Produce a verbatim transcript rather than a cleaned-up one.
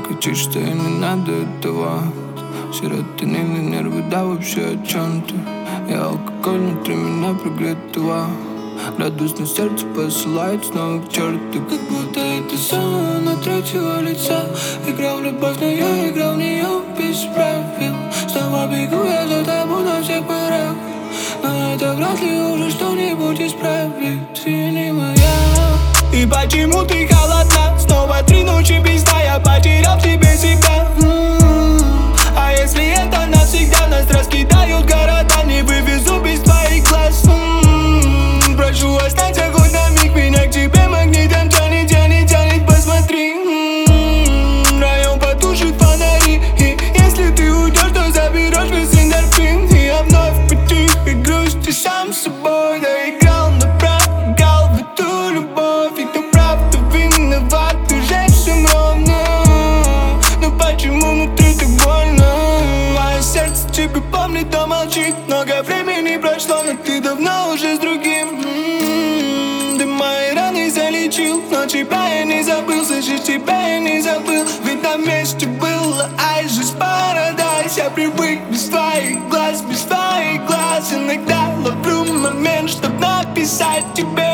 Кричишь, что и не надо этого. Серотонин и нервы, да вообще о чем ты? Я алкоголь внутри меня прогретого. Радость на сердце посылает снова к черту. Как будто это сон на третьего лица. Играл в любовь, но я играл в нее без правил. Снова бегу я за тобой на всех парах, но это вряд ли уже что-нибудь исправит. Извини, моя. И почему ты холодна? Снова три ночи без сна, я потерял в тебе себя. М-м-м. А если это навсегда, нас раскидают города, не вывезу без твоих глаз. М-м-м. Прошу, останься хоть на миг, меня к тебе магнитом тянет, тянет, тянет, посмотри. М-м-м. Район потушит фонари, и если ты уйдешь, то заберешь весь эндорфин. И я вновь по тихой грусти сам с собой доиграл, но проиграл в эту любовь. И кто прав, кто виноват, уже всем ровно. Но почему внутри так больно? Мое сердце тебя помнит, но молчит. Много времени прошло, но ты давно уже с другим. М-м-м. Ты мои раны залечил, но тебя я не забыл. Слышишь, тебя я не забыл. Ведь на месте было, ай, жизнь парадайз. Я привык без твоих глаз, без твоих глаз. Иногда ловлю момент, чтоб написать тебе.